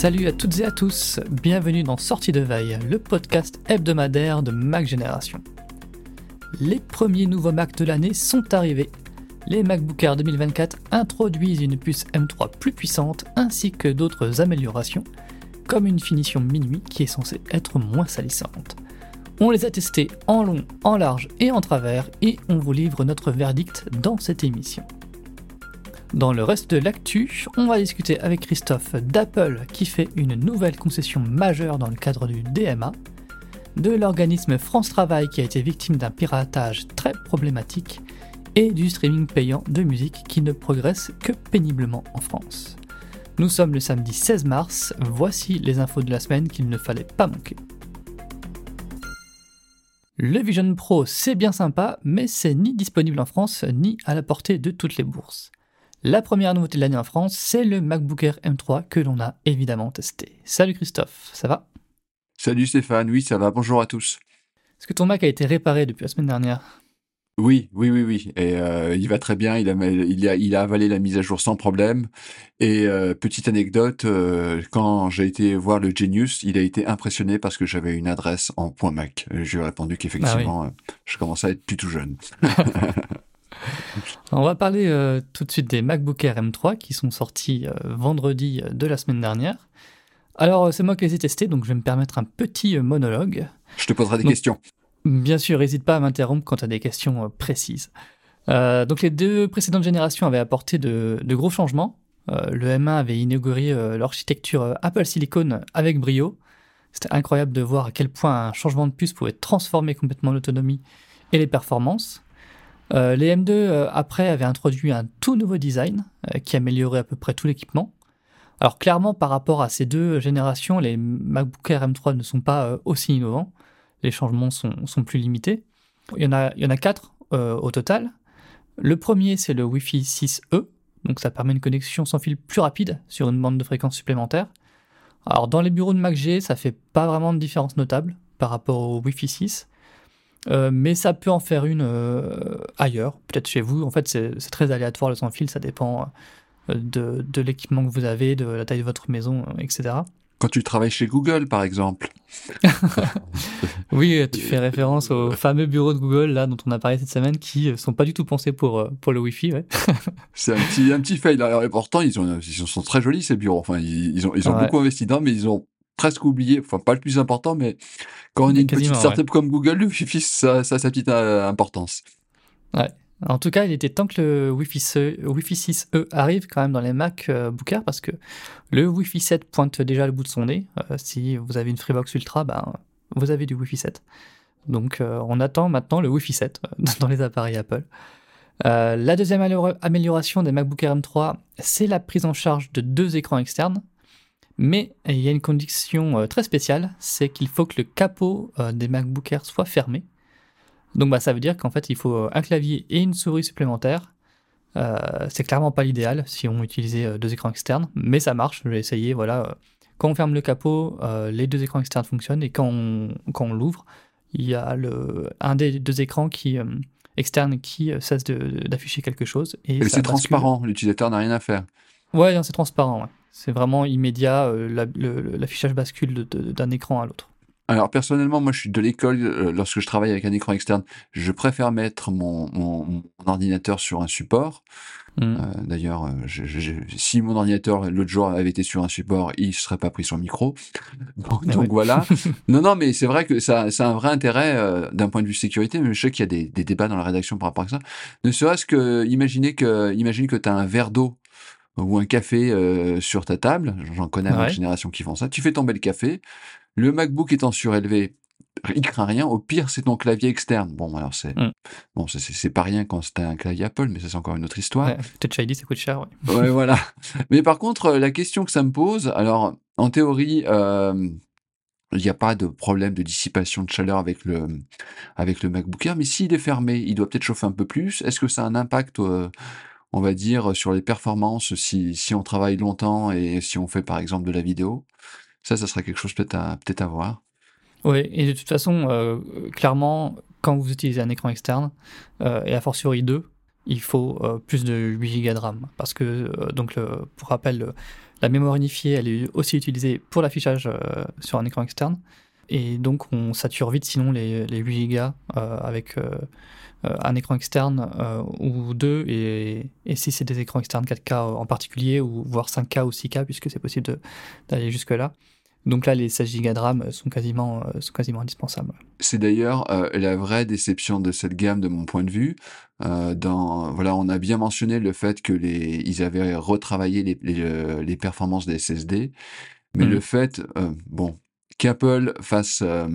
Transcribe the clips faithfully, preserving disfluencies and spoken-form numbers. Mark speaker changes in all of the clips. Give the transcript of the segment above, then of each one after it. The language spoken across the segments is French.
Speaker 1: Salut à toutes et à tous, bienvenue dans Sortie de Veille, le podcast hebdomadaire de Mac Génération. Les premiers nouveaux Mac de l'année sont arrivés. Les MacBook Air deux mille vingt-quatre introduisent une puce M trois plus puissante ainsi que d'autres améliorations, comme une finition minuit qui est censée être moins salissante. On les a testés en long, en large et en travers et on vous livre notre verdict dans cette émission. Dans le reste de l'actu, on va discuter avec Christophe d'Apple qui fait une nouvelle concession majeure dans le cadre du D M A, de l'organisme France Travail qui a été victime d'un piratage très problématique et du streaming payant de musique qui ne progresse que péniblement en France. Nous sommes le samedi seize mars, voici les infos de la semaine qu'il ne fallait pas manquer. Le Vision Pro, c'est bien sympa, mais c'est ni disponible en France, ni à la portée de toutes les bourses. La première nouveauté de l'année en France, c'est le MacBook Air M trois que l'on a évidemment testé. Salut Christophe, ça va ?
Speaker 2: Salut Stéphane, oui ça va, bonjour à tous.
Speaker 1: Est-ce que ton Mac a été réparé depuis la semaine dernière ?
Speaker 2: Oui, oui, oui, oui, et euh, il va très bien, il a, il, a, il a avalé la mise à jour sans problème. Et euh, petite anecdote, euh, quand j'ai été voir le Genius, il a été impressionné parce que j'avais une adresse en .mac. Je lui ai répondu qu'effectivement, ah oui. euh, je commençais à être plus tout jeune.
Speaker 1: On va parler euh, tout de suite des MacBook Air M trois qui sont sortis euh, vendredi de la semaine dernière. Alors, c'est moi qui les ai testés, donc je vais me permettre un petit euh, monologue.
Speaker 2: Je te poserai des
Speaker 1: donc,
Speaker 2: questions.
Speaker 1: Bien sûr, n'hésite pas à m'interrompre quand tu as des questions euh, précises. Euh, donc, les deux précédentes générations avaient apporté de, de gros changements. Euh, le M un avait inauguré euh, l'architecture euh, Apple Silicon avec brio. C'était incroyable de voir à quel point un changement de puce pouvait transformer complètement l'autonomie et les performances. Euh, les M deux, euh, après, avaient introduit un tout nouveau design euh, qui améliorait à peu près tout l'équipement. Alors clairement, par rapport à ces deux générations, les MacBook Air M trois ne sont pas euh, aussi innovants. Les changements sont, sont plus limités. Il y en a, il y en a quatre euh, au total. Le premier, c'est le Wi-Fi six E. Donc ça permet une connexion sans fil plus rapide sur une bande de fréquence supplémentaire. Alors dans les bureaux de MacG, ça fait pas vraiment de différence notable par rapport au Wi-Fi six. Euh, mais ça peut en faire une euh, ailleurs, peut-être chez vous. En fait, c'est, c'est très aléatoire le sans fil, ça dépend euh, de, de l'équipement que vous avez, de la taille de votre maison, euh, et cetera.
Speaker 2: Quand tu travailles chez Google, par exemple.
Speaker 1: Oui, tu fais référence aux fameux bureaux de Google là dont on a parlé cette semaine qui ne sont pas du tout pensés pour, pour le Wi-Fi. Ouais.
Speaker 2: C'est un petit, un petit fail. Alors, et pourtant, ils, ont, ils sont très jolis ces bureaux. Enfin, ils, ils ont, ils ont ouais. beaucoup investi dedans, mais ils ont presque oublié, enfin pas le plus important, mais quand on est une petite startup ouais. comme Google, le Wi-Fi, ça, ça a sa petite euh, importance.
Speaker 1: Ouais. En tout cas, il était temps que le Wi-Fi six E arrive quand même dans les MacBook Air parce que le Wi-Fi sept pointe déjà le bout de son nez. Euh, si vous avez une Freebox Ultra, ben, vous avez du Wi-Fi sept. Donc euh, on attend maintenant le Wi-Fi sept dans les appareils Apple. Euh, la deuxième amélioration des MacBook Air M trois, c'est la prise en charge de deux écrans externes. Mais il y a une condition euh, très spéciale, c'est qu'il faut que le capot euh, des MacBook Air soit fermé. Donc bah, ça veut dire qu'en fait il faut un clavier et une souris supplémentaires. Euh, c'est clairement pas l'idéal si on utilisait euh, deux écrans externes, mais ça marche, j'ai essayé, voilà. Quand on ferme le capot, euh, les deux écrans externes fonctionnent et quand on, quand on l'ouvre, il y a le, un des deux écrans qui, euh, externes qui euh, cesse de, d'afficher quelque chose. Et,
Speaker 2: et
Speaker 1: ça
Speaker 2: c'est
Speaker 1: bascule.
Speaker 2: Transparent, l'utilisateur n'a rien à faire.
Speaker 1: Ouais, non, c'est transparent, ouais. C'est vraiment immédiat, euh, la, le, l'affichage bascule de, de, d'un écran à l'autre.
Speaker 2: Alors personnellement, moi je suis de l'école, euh, lorsque je travaille avec un écran externe, je préfère mettre mon, mon, mon ordinateur sur un support. Mmh. Euh, d'ailleurs, je, je, je, si mon ordinateur l'autre jour avait été sur un support, il ne serait pas pris sur le micro. Donc, donc ouais. Voilà. non, non, mais c'est vrai que ça, ça a un vrai intérêt euh, d'un point de vue sécurité. Mais je sais qu'il y a des, des débats dans la rédaction par rapport à ça. Ne serait-ce que, imaginez que, imagine que tu as un verre d'eau ou un café euh, sur ta table. J'en connais à ouais. ma génération qui font ça. Tu fais tomber le café. Le MacBook étant surélevé, il craint rien. Au pire, c'est ton clavier externe. Bon, alors c'est mm. bon, c'est, c'est, c'est pas rien quand c'était un clavier Apple, mais ça c'est encore une autre histoire.
Speaker 1: Ouais, Touch I D, ça coûte cher. Ouais.
Speaker 2: ouais, voilà. Mais par contre, la question que ça me pose, alors en théorie, euh, il n'y a pas de problème de dissipation de chaleur avec le avec le MacBook Air, mais s'il est fermé, il doit peut-être chauffer un peu plus. Est-ce que ça a un impact, euh, on va dire, sur les performances si si on travaille longtemps et si on fait par exemple de la vidéo? Ça, ça serait quelque chose peut-être à, peut-être à voir.
Speaker 1: Oui, et de toute façon, euh, clairement, quand vous utilisez un écran externe, euh, et a fortiori deux, il faut euh, plus de huit giga de RAM. Parce que, euh, donc le, pour rappel, le, La mémoire unifiée, elle est aussi utilisée pour l'affichage euh, sur un écran externe. Et donc, on sature vite sinon les, les huit gigas euh, avec euh, un écran externe euh, ou deux. Et, et si c'est des écrans externes quatre K en particulier, ou voire cinq K ou six K, puisque c'est possible de, d'aller jusque-là. Donc là, les seize gigas de RAM sont quasiment, euh, sont quasiment indispensables.
Speaker 2: C'est d'ailleurs euh, la vraie déception de cette gamme, de mon point de vue. Euh, dans, voilà, on a bien mentionné le fait que les, ils avaient retravaillé les, les, les performances des S S D, mais mmh. le fait, euh, bon, qu'Apple fasse, euh,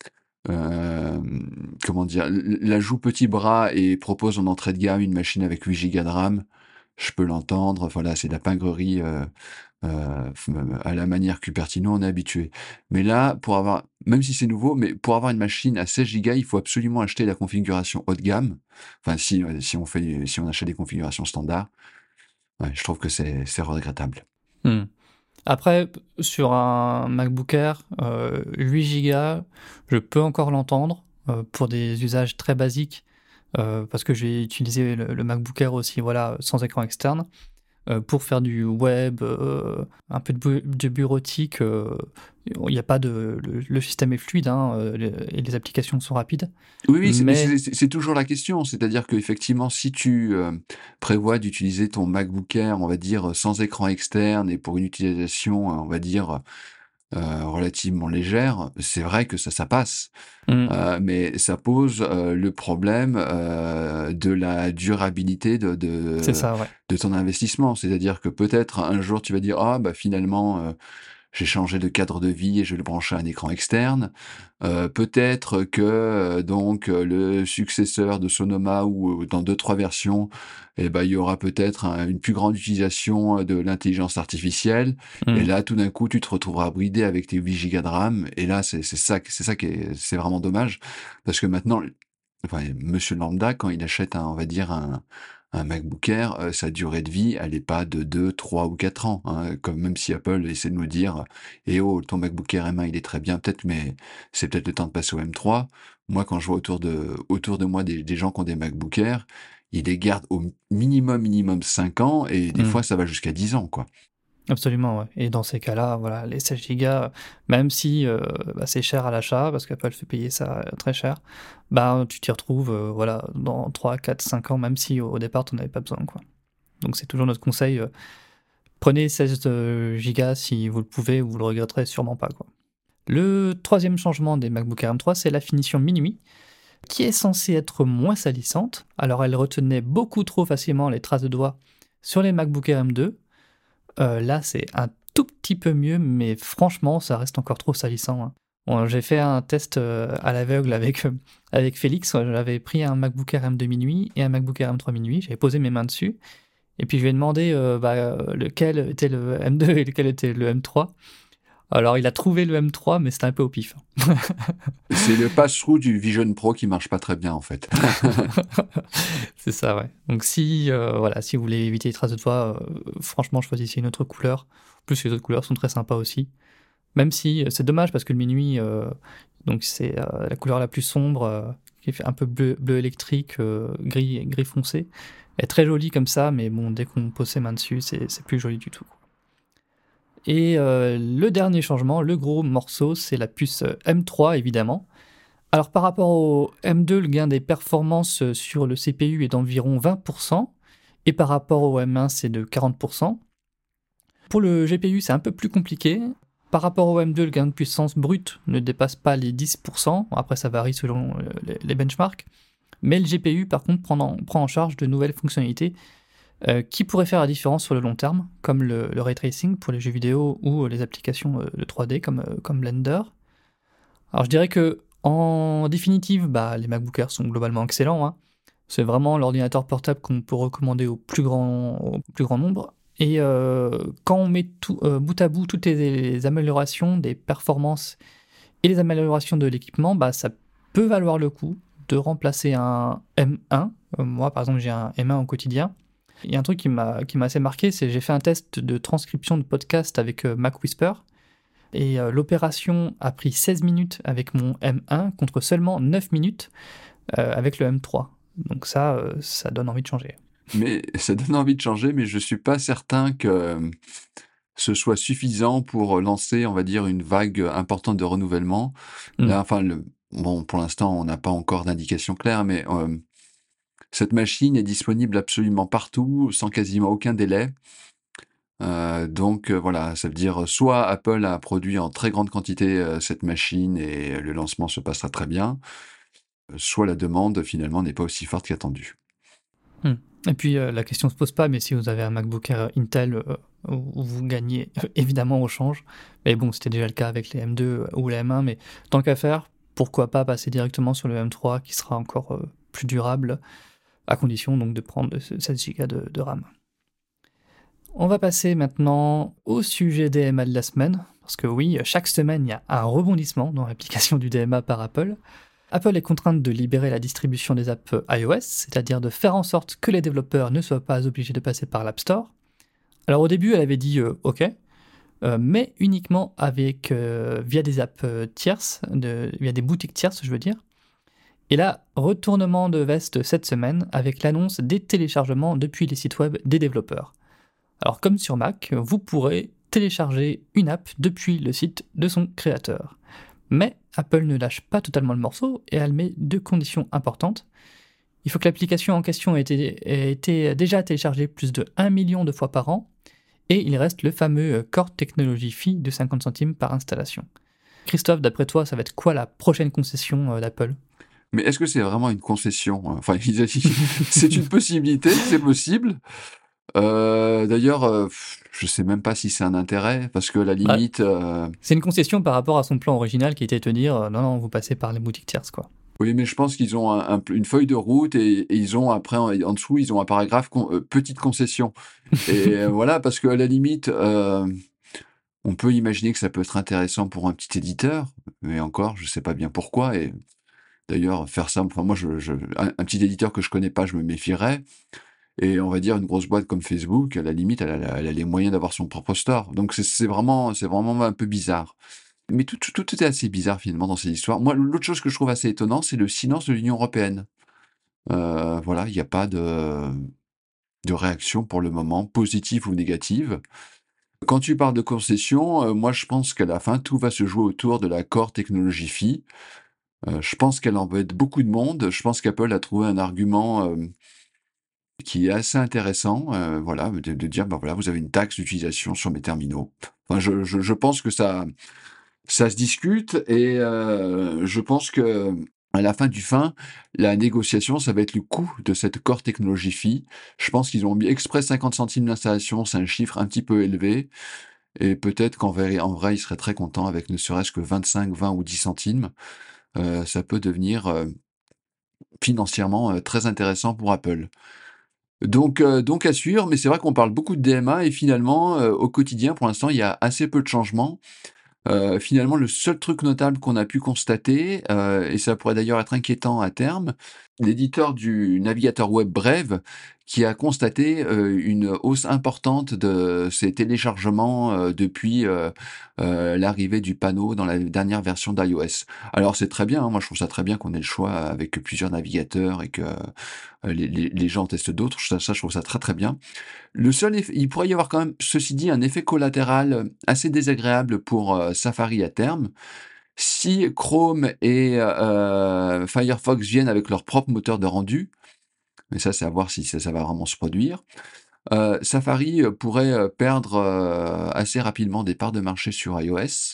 Speaker 2: euh, comment dire, la joue petit bras et propose en entrée de gamme une machine avec huit gigas de RAM, je peux l'entendre. Voilà, c'est de la pingrerie. Euh, Euh, à la manière Cupertino, on est habitué. Mais là, pour avoir, même si c'est nouveau, mais pour avoir une machine à seize gigas, il faut absolument acheter la configuration haut de gamme. Enfin, si, si on fait, si on achète des configurations standards, ouais, je trouve que c'est, c'est regrettable.
Speaker 1: Hmm. Après, sur un MacBook Air, euh, huit gigas, je peux encore l'entendre euh, pour des usages très basiques, euh, parce que j'ai utilisé le, le MacBook Air aussi, voilà, sans écran externe. Euh, pour faire du web, euh, un peu de, bu- de bureautique, il euh, n'y a pas de, le, le système est fluide hein, euh, les, et les applications sont rapides.
Speaker 2: Oui, oui, c'est,
Speaker 1: mais
Speaker 2: c'est, c'est, c'est toujours la question. C'est-à-dire qu'effectivement, si tu euh, prévois d'utiliser ton MacBook Air, on va dire, sans écran externe et pour une utilisation, on va dire, euh, relativement légère, c'est vrai que ça, ça passe.
Speaker 1: mm.
Speaker 2: Euh, mais ça pose euh, le problème euh, de la durabilité de, de,
Speaker 1: c'est ça, ouais.
Speaker 2: de ton investissement. C'est-à-dire que peut-être un jour tu vas dire ah bah finalement euh, j'ai changé de cadre de vie et je vais le brancher à un écran externe. Euh, peut-être que euh, donc euh, le successeur de Sonoma ou euh, dans deux trois versions, eh ben il y aura peut-être un- une plus grande utilisation de l'intelligence artificielle.
Speaker 1: Mm.
Speaker 2: Et là tout d'un coup tu te retrouveras bridé avec tes huit gigas de RAM. Et là c'est c'est ça c'est ça qui est c'est vraiment dommage parce que maintenant enfin Monsieur Lambda quand il achète un on va dire un un MacBook Air, euh, sa durée de vie, elle est pas de deux, trois ou quatre ans, hein, comme même si Apple essaie de nous dire eh oh, ton MacBook Air M un, il est très bien, peut-être, mais c'est peut-être le temps de passer au M trois. Moi, quand je vois autour de, autour de moi des, des gens qui ont des MacBook Air, ils les gardent au minimum, minimum cinq ans, et des
Speaker 1: Mm.
Speaker 2: fois, ça va jusqu'à dix ans, quoi.
Speaker 1: Absolument, ouais. Et dans ces cas-là, voilà, les seize gigas, même si euh, bah, c'est cher à l'achat, parce qu'Apple fait payer ça euh, très cher, bah, tu t'y retrouves euh, voilà, dans trois, quatre, cinq ans, même si au départ, tu n'en avais pas besoin. Quoi. Donc c'est toujours notre conseil, euh, prenez seize gigas si vous le pouvez, vous le regretterez sûrement pas. Quoi. Le troisième changement des MacBook Air M trois, c'est la finition minuit, qui est censée être moins salissante. Alors elle retenait beaucoup trop facilement les traces de doigts sur les MacBook Air M deux. Euh, là, c'est un tout petit peu mieux, mais franchement, ça reste encore trop salissant. Hein. Bon, j'ai fait un test euh, à l'aveugle avec, euh, avec Félix. J'avais pris un MacBook Air M deux minuit et un MacBook Air M trois minuit. J'avais posé mes mains dessus. Et puis je lui ai demandé euh, bah, lequel était le M deux et lequel était le M trois. Alors il a trouvé le M trois, mais c'était un peu au pif.
Speaker 2: C'est le pass-through du Vision Pro qui marche pas très bien, en fait.
Speaker 1: C'est ça, ouais. Donc si, euh, voilà, si vous voulez éviter les traces de doigts, euh, franchement, choisissez une autre couleur. En plus, les autres couleurs sont très sympas aussi. Même si c'est dommage parce que le minuit, euh, donc c'est euh, la couleur la plus sombre, euh, qui fait un peu bleu, bleu électrique, euh, gris, gris foncé. Elle est très jolie comme ça, mais bon, dès qu'on pose ses mains dessus, c'est, c'est plus joli du tout. Et euh, le dernier changement, le gros morceau, c'est la puce M trois, évidemment. Alors par rapport au M deux, le gain des performances sur le C P U est d'environ vingt pour cent, et par rapport au M un, c'est de quarante pour cent. Pour le G P U, c'est un peu plus compliqué. Par rapport au M deux, le gain de puissance brut ne dépasse pas les dix pour cent. Après, ça varie selon les benchmarks. Mais le G P U, par contre, prend en, prend en charge de nouvelles fonctionnalités euh, qui pourraient faire la différence sur le long terme, comme le, le ray tracing pour les jeux vidéo ou les applications de trois D comme, comme Blender. Alors, je dirais que, en définitive, bah, les MacBook Air sont globalement excellents. Hein. C'est vraiment l'ordinateur portable qu'on peut recommander au plus grand, au plus grand nombre. Et euh, quand on met tout, euh, bout à bout toutes les, les améliorations des performances et les améliorations de l'équipement, bah, ça peut valoir le coup de remplacer un M un. Euh, moi, par exemple, j'ai un M un au quotidien. Il y a un truc qui m'a, qui m'a assez marqué, c'est que j'ai fait un test de transcription de podcast avec euh, Mac Whisper. Et euh, l'opération a pris seize minutes avec mon M un contre seulement neuf minutes euh, avec le M trois. Donc ça, euh, ça donne envie de changer.
Speaker 2: Mais ça donne envie de changer, mais je suis pas certain que ce soit suffisant pour lancer, on va dire, une vague importante de renouvellement.
Speaker 1: Mmh.
Speaker 2: Là, enfin, le, bon, pour l'instant, on n'a pas encore d'indication claire, mais euh, cette machine est disponible absolument partout, sans quasiment aucun délai. Euh, donc euh, voilà, ça veut dire soit Apple a produit en très grande quantité euh, cette machine et le lancement se passera très bien, euh, soit la demande finalement n'est pas aussi forte qu'attendue.
Speaker 1: Mmh. Et puis euh, la question se pose pas, mais si vous avez un MacBook Air Intel, euh, vous gagnez évidemment au change. Mais bon, c'était déjà le cas avec les M deux ou les M un, mais tant qu'à faire, pourquoi pas passer directement sur le M trois qui sera encore euh, plus durable, à condition donc de prendre sept giga de, de RAM. On va passer maintenant au sujet D M A de la semaine, parce que oui, chaque semaine, il y a un rebondissement dans l'application du D M A par Apple. Apple est contrainte de libérer la distribution des apps iOS, c'est-à-dire de faire en sorte que les développeurs ne soient pas obligés de passer par l'App Store. Alors au début, elle avait dit euh, OK, euh, mais uniquement avec, euh, via des apps euh, tierces, de, via des boutiques tierces, je veux dire. Et là, retournement de veste cette semaine avec l'annonce des téléchargements depuis les sites web des développeurs. Alors comme sur Mac, vous pourrez télécharger une app depuis le site de son créateur. Mais Apple ne lâche pas totalement le morceau et elle met deux conditions importantes. Il faut que l'application en question ait été, ait été déjà téléchargée plus de un million de fois par an et il reste le fameux Core Technology Fee de cinquante centimes par installation. Christophe, d'après toi, ça va être quoi la prochaine concession d'Apple ?
Speaker 2: Mais est-ce que c'est vraiment une concession ? Enfin, c'est une possibilité, c'est possible. Euh, D'ailleurs, euh, je sais même pas si c'est un intérêt, parce que à la limite... Euh...
Speaker 1: C'est une concession par rapport à son plan original qui était de dire euh, non, non, vous passez par les boutiques tierces, quoi.
Speaker 2: Oui, mais je pense qu'ils ont un, un, une feuille de route et, et ils ont après, en, en dessous, ils ont un paragraphe con, euh, petite concession. Et euh, voilà, parce qu'à la limite, euh, on peut imaginer que ça peut être intéressant pour un petit éditeur, mais encore, je sais pas bien pourquoi. Et d'ailleurs, faire ça, enfin, moi, je, je, un, un petit éditeur que je connais pas, je me méfierais. Et on va dire une grosse boîte comme Facebook, à la limite, elle a, elle a les moyens d'avoir son propre store. Donc c'est vraiment, c'est vraiment un peu bizarre. Mais tout, tout, tout est assez bizarre finalement dans ces histoires. Moi, l'autre chose que je trouve assez étonnant, c'est le silence de l'Union européenne. Euh, voilà, il n'y a pas de, de réaction pour le moment, positive ou négative. Quand tu parles de concession, euh, moi je pense qu'à la fin, tout va se jouer autour de la Core Technology Fee. Euh, je pense qu'elle embête beaucoup de monde. Je pense qu'Apple a trouvé un argument... Euh, qui est assez intéressant, euh, voilà, de, de dire, bah voilà, vous avez une taxe d'utilisation sur mes terminaux. Enfin, je, je, je pense que ça, ça se discute et euh, je pense que à la fin du fin, la négociation, ça va être le coût de cette Core Technology Fee. Je pense qu'ils ont mis exprès cinquante centimes d'installation, c'est un chiffre un petit peu élevé. Et peut-être qu'en vrai, en vrai, ils seraient très contents avec ne serait-ce que vingt-cinq, vingt ou dix centimes. Euh, ça peut devenir euh, financièrement euh, très intéressant pour Apple. Donc, euh, donc à suivre, mais c'est vrai qu'on parle beaucoup de D M A et finalement, euh, au quotidien, pour l'instant, il y a assez peu de changements. Euh, finalement, le seul truc notable qu'on a pu constater, euh, et ça pourrait d'ailleurs être inquiétant à terme, l'éditeur du navigateur web Brave, qui a constaté euh, une hausse importante de ses téléchargements euh, depuis euh, euh, l'arrivée du panneau dans la dernière version d'iOS. Alors c'est très bien, hein, moi je trouve ça très bien qu'on ait le choix avec plusieurs navigateurs et que euh, les, les, les gens testent d'autres, ça, ça je trouve ça très très bien. Le seul effet, il pourrait y avoir quand même, ceci dit, un effet collatéral assez désagréable pour euh, Safari à terme. Si Chrome et euh, Firefox viennent avec leur propre moteur de rendu, mais ça c'est à voir si ça, ça va vraiment se produire, euh, Safari pourrait perdre euh, assez rapidement des parts de marché sur iOS.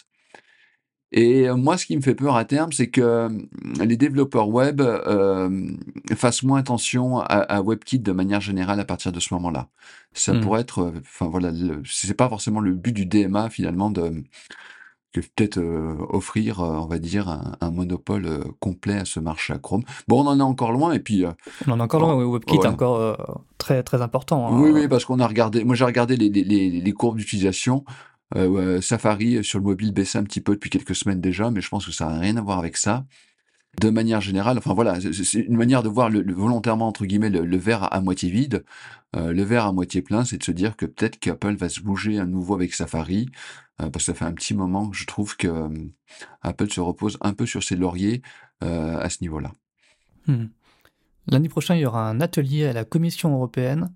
Speaker 2: Et moi, ce qui me fait peur à terme, c'est que les développeurs web euh, fassent moins attention à, à WebKit de manière générale à partir de ce moment-là. Ça mmh. pourrait être, enfin voilà, le, c'est pas forcément le but du D M A finalement de que peut-être euh, offrir, euh, on va dire, un, un monopole euh, complet à ce marché à Chrome. Bon, on en est encore loin et puis. Euh,
Speaker 1: on en est encore loin. Oh, WebKit voilà. est encore euh, très très important.
Speaker 2: Hein. Oui, oui, parce qu'on a regardé. Moi, j'ai regardé les, les, les, les courbes d'utilisation. Euh, Safari sur le mobile baissait un petit peu depuis quelques semaines déjà, mais je pense que ça n'a rien à voir avec ça. De manière générale, enfin voilà, c'est une manière de voir le, le, volontairement, entre guillemets, le, le verre à moitié vide. Euh, le verre à moitié plein, c'est de se dire que peut-être qu'Apple va se bouger à nouveau avec Safari, euh, parce que ça fait un petit moment que je trouve que euh, Apple se repose un peu sur ses lauriers euh, à ce niveau-là.
Speaker 1: Hmm. L'année prochaine, il y aura un atelier à la Commission européenne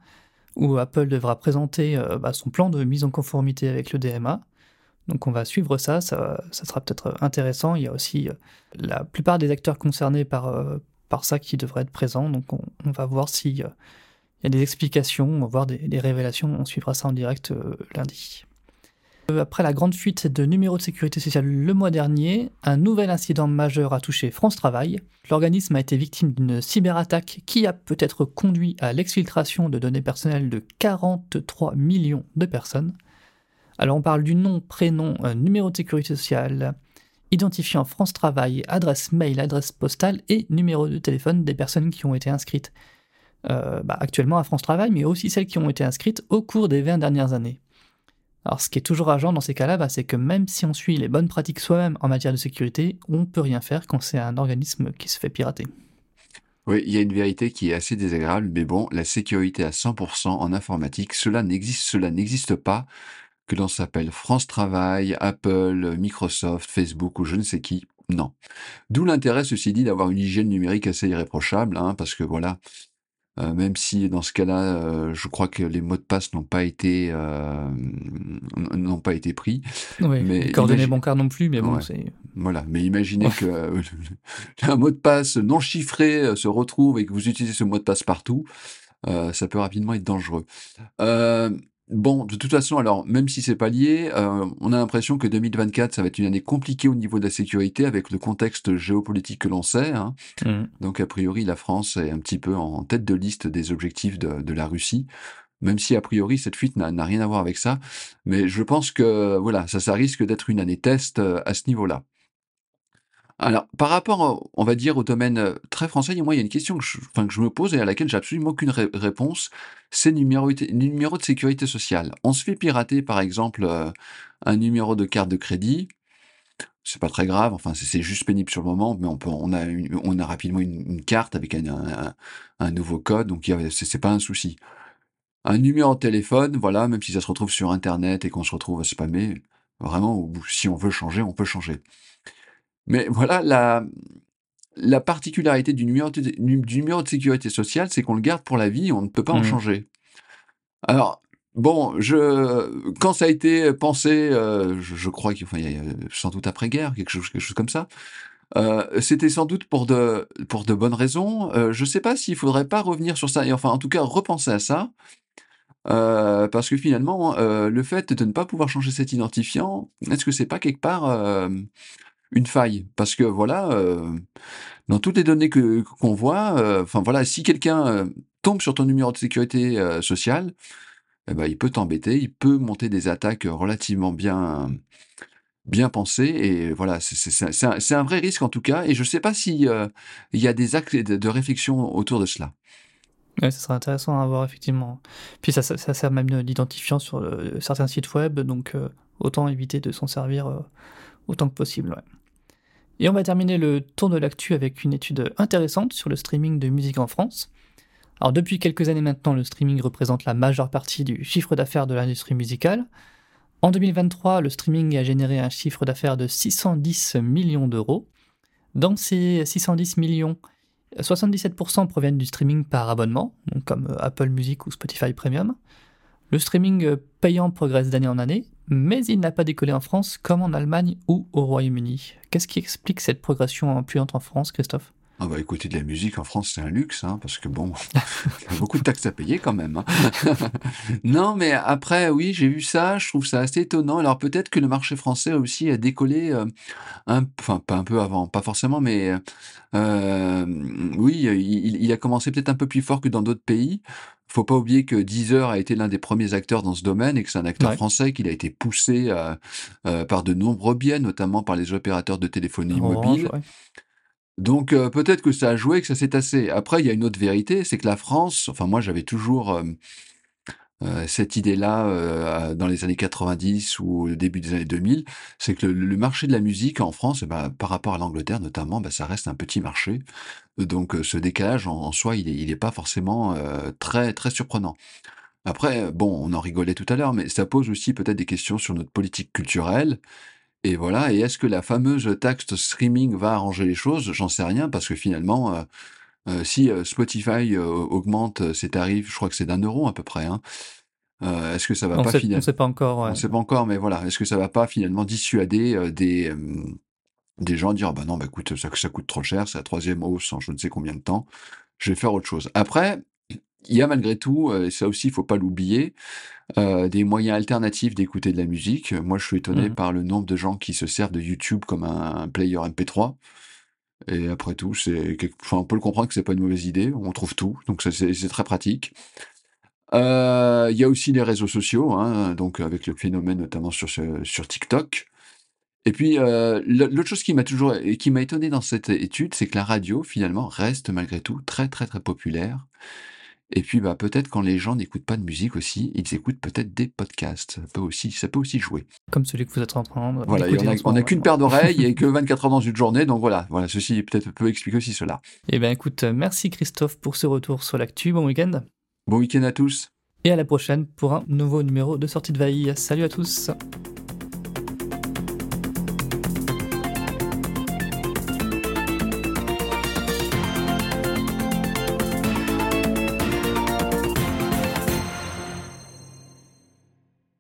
Speaker 1: où Apple devra présenter euh, bah, son plan de mise en conformité avec le D M A. Donc on va suivre ça, ça, ça sera peut-être intéressant. Il y a aussi euh, la plupart des acteurs concernés par, euh, par ça qui devraient être présents, donc on, on va voir s'il euh, y a des explications, on va voir des, des révélations, on suivra ça en direct euh, lundi. Après la grande fuite de numéros de sécurité sociale le mois dernier, un nouvel incident majeur a touché France Travail. L'organisme a été victime d'une cyberattaque qui a peut-être conduit à l'exfiltration de données personnelles de quarante-trois millions de personnes. Alors on parle du nom, prénom, euh, numéro de sécurité sociale, identifiant France Travail, adresse mail, adresse postale et numéro de téléphone des personnes qui ont été inscrites euh, bah, actuellement à France Travail, mais aussi celles qui ont été inscrites au cours des vingt dernières années. Alors ce qui est toujours rageant dans ces cas-là, bah, c'est que même si on suit les bonnes pratiques soi-même en matière de sécurité, on peut rien faire quand c'est un organisme qui se fait pirater.
Speaker 2: Oui, il y a une vérité qui est assez désagréable, mais bon, la sécurité à cent pour cent en informatique, cela n'existe, cela n'existe pas, que l'on s'appelle France Travail, Apple, Microsoft, Facebook ou je ne sais qui. Non. D'où l'intérêt, ceci dit, d'avoir une hygiène numérique assez irréprochable, hein, parce que voilà, euh, même si dans ce cas-là, euh, je crois que les mots de passe n'ont pas été euh, n'ont pas été pris.
Speaker 1: Oui,
Speaker 2: Mais
Speaker 1: les coordonnées
Speaker 2: imagine...
Speaker 1: bancaires non plus, mais bon,
Speaker 2: ouais.
Speaker 1: c'est...
Speaker 2: Voilà, mais imaginez que euh, un mot de passe non chiffré euh, se retrouve et que vous utilisez ce mot de passe partout, euh, ça peut rapidement être dangereux. Euh, bon, de toute façon, alors, même si c'est pas lié, euh, on a l'impression que deux mille vingt-quatre, ça va être une année compliquée au niveau de la sécurité avec le contexte géopolitique que l'on sait, hein.
Speaker 1: Mmh.
Speaker 2: Donc, a priori, la France est un petit peu en tête de liste des objectifs de, de la Russie, même si, a priori, cette fuite n'a n'a rien à voir avec ça. Mais je pense que, voilà, ça, ça risque d'être une année test euh, à ce niveau-là. Alors, par rapport, au- on va dire, au domaine euh, très français, moi, il y a une question que je, enfin, que je me pose et à laquelle j'ai absolument aucune ré- réponse, c'est le numéro, le numéro de sécurité sociale. On se fait pirater, par exemple, euh, un numéro de carte de crédit, c'est pas très grave, enfin, c'est c'est juste pénible sur le moment, mais on peut, on a, une- on a rapidement une, une carte avec un, un- un nouveau code, donc il y a- c'est c'est pas un souci. Un numéro de téléphone, voilà, même si ça se retrouve sur Internet et qu'on se retrouve à spammer, vraiment, ou si on veut changer, on peut changer. Mais voilà, la, La particularité du numéro de, du du numéro de sécurité sociale, c'est qu'on le garde pour la vie, on ne peut pas en
Speaker 1: Mmh.
Speaker 2: changer. Alors, bon, je, quand ça a été pensé, euh, je, je crois qu'il enfin, il y a, euh, sans doute après-guerre, quelque chose, quelque chose comme ça, euh, c'était sans doute pour de, pour de bonnes raisons. Euh, je ne sais pas s'il faudrait pas revenir sur ça, et enfin, en tout cas, repenser à ça, euh, parce que finalement, euh, le fait de ne pas pouvoir changer cet identifiant, est-ce que c'est pas quelque part euh, une faille? Parce que voilà, euh, dans toutes les données que qu'on voit, heu, enfin voilà, si quelqu'un, heu, tombe sur ton numéro de sécurité, heu, sociale, eh ben, il peut t'embêter, il peut monter des attaques, relativement bien bien pensées et voilà, c'est c'est c'est c'est un c'est un vrai risque en tout cas et je sais pas si, heu, il y a des actes de de réflexion autour de cela.
Speaker 1: Ouais, ça serait intéressant à voir effectivement. Puis ça ça ça sert même de d'identifiant sur, heu, certains sites web, donc heu, autant éviter de s'en servir, heu, autant que possible, ouais. Et on va terminer le tour de l'actu avec une étude intéressante sur le streaming de musique en France. Alors depuis quelques années maintenant, le streaming représente la majeure partie du chiffre d'affaires de l'industrie musicale. En deux mille vingt-trois, le streaming a généré un chiffre d'affaires de six cent dix millions d'euros. Dans ces six cent dix millions, soixante-dix-sept pour cent proviennent du streaming par abonnement, donc comme euh, Apple Music ou Spotify Premium. Le streaming euh, payant progresse d'année en année, mais il n'a pas décollé en France comme en Allemagne ou au Royaume-Uni. Qu'est-ce qui explique cette progression influente en France, Christophe?
Speaker 2: Ah bah, écouter de la musique en France, c'est un luxe, hein, parce que bon, il y a beaucoup de taxes à payer quand même, hein. Non, mais après, oui, j'ai vu ça, je trouve ça assez étonnant. Alors peut-être que le marché français aussi a décollé, heu, un enfin pas un peu avant, pas forcément, mais, heu, hem, oui, il il a commencé peut-être un peu plus fort que dans d'autres pays. Faut pas oublier que Deezer a été l'un des premiers acteurs dans ce domaine et que c'est un acteur
Speaker 1: Ouais.
Speaker 2: français, qu'il a été poussé, heu heu, par de nombreux biais, notamment par les opérateurs de téléphonie
Speaker 1: Orange,
Speaker 2: mobile.
Speaker 1: ouais.
Speaker 2: Donc heu, peut-être que ça a joué, que ça s'est tassé. Après, il y a une autre vérité, c'est que la France, enfin moi j'avais toujours, hem, heu, cette idée-là, heu, à dans les années quatre-vingt-dix ou au début des années deux mille, c'est que le le marché de la musique en France, eh bah, par rapport à l'Angleterre notamment, bah, ça reste un petit marché. Donc heu, ce décalage en en soi, il est il est pas forcément, heu, très, très surprenant. Après, bon, on en rigolait tout à l'heure, mais ça pose aussi peut-être des questions sur notre politique culturelle et voilà et est-ce que la fameuse taxe streaming va arranger les choses? J'en sais rien parce que finalement, heu Euh, si euh, Spotify euh, augmente ses tarifs, je crois que c'est d'un euro à peu près, hein, euh, est-ce que ça va
Speaker 1: On
Speaker 2: pas
Speaker 1: sait,
Speaker 2: finalement...
Speaker 1: on sait pas encore. Ouais.
Speaker 2: On sait pas encore, mais voilà, est-ce que ça va pas finalement dissuader euh, des, euh, des gens à dire, bah non, bah écoute, ça, ça coûte trop cher, c'est la troisième hausse en je ne sais combien de temps, je vais faire autre chose. Après, il y a malgré tout, euh, et ça aussi, il faut pas l'oublier, euh, des moyens alternatifs d'écouter de la musique. Moi, je suis étonné
Speaker 1: Mmh.
Speaker 2: par le nombre de gens qui se servent de YouTube comme un, un player M P trois. Et après tout, c'est, quelque- enfin, on peut le comprendre que c'est pas une mauvaise idée. On trouve tout, donc ça, c'est c'est très pratique. Euh, Il y a aussi les réseaux sociaux, hein, donc avec le phénomène notamment sur ce- sur TikTok. Et puis, euh, l- l'autre chose qui m'a toujours et qui m'a étonné dans cette étude, c'est que la radio, finalement, reste malgré tout très très très populaire. Et puis, bah, peut-être quand les gens n'écoutent pas de musique aussi, ils écoutent peut-être des podcasts. Ça peut aussi, ça peut aussi jouer.
Speaker 1: Comme celui que vous êtes en train
Speaker 2: Voilà, et on
Speaker 1: d'écouter
Speaker 2: a,
Speaker 1: en ce
Speaker 2: on a
Speaker 1: moment
Speaker 2: qu'une
Speaker 1: maintenant.
Speaker 2: paire d'oreilles et que vingt-quatre heures dans une journée, donc voilà, voilà, ceci peut-être peut expliquer aussi cela.
Speaker 1: Eh bien écoute, merci Christophe pour ce retour sur l'actu. Bon week-end.
Speaker 2: Bon week-end à tous.
Speaker 1: Et à la prochaine pour un nouveau numéro de Sortie de Vaille. Salut à tous.